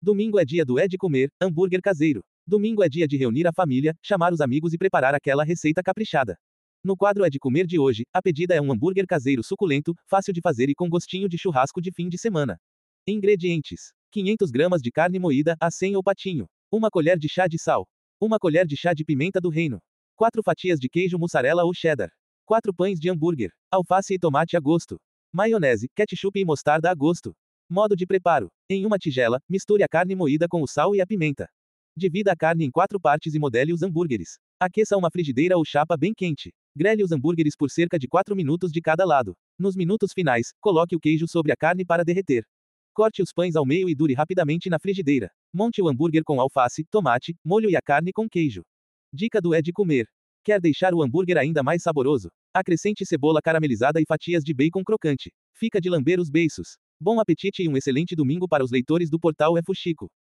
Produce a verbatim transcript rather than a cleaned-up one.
Domingo é dia do é de comer, hambúrguer caseiro. Domingo é dia de reunir a família, chamar os amigos e preparar aquela receita caprichada. No quadro é de comer de hoje, a pedida é um hambúrguer caseiro suculento, fácil de fazer e com gostinho de churrasco de fim de semana. Ingredientes: quinhentas gramas de carne moída, acém ou patinho. Uma colher de chá de sal. Uma colher de chá de pimenta do reino. quatro fatias de queijo mussarela ou cheddar. quatro pães de hambúrguer. Alface e tomate a gosto. Maionese, ketchup e mostarda a gosto. Modo de preparo: em uma tigela, misture a carne moída com o sal e a pimenta. Divida a carne em quatro partes e modele os hambúrgueres. Aqueça uma frigideira ou chapa bem quente. Grelhe os hambúrgueres por cerca de quatro minutos de cada lado. Nos minutos finais, coloque o queijo sobre a carne para derreter. Corte os pães ao meio e dure rapidamente na frigideira. Monte o hambúrguer com alface, tomate, molho e a carne com queijo. Dica do é de comer. Quer deixar o hambúrguer ainda mais saboroso? Acrescente cebola caramelizada e fatias de bacon crocante. Fica de lamber os beiços. Bom apetite e um excelente domingo para os leitores do portal É Fuxico.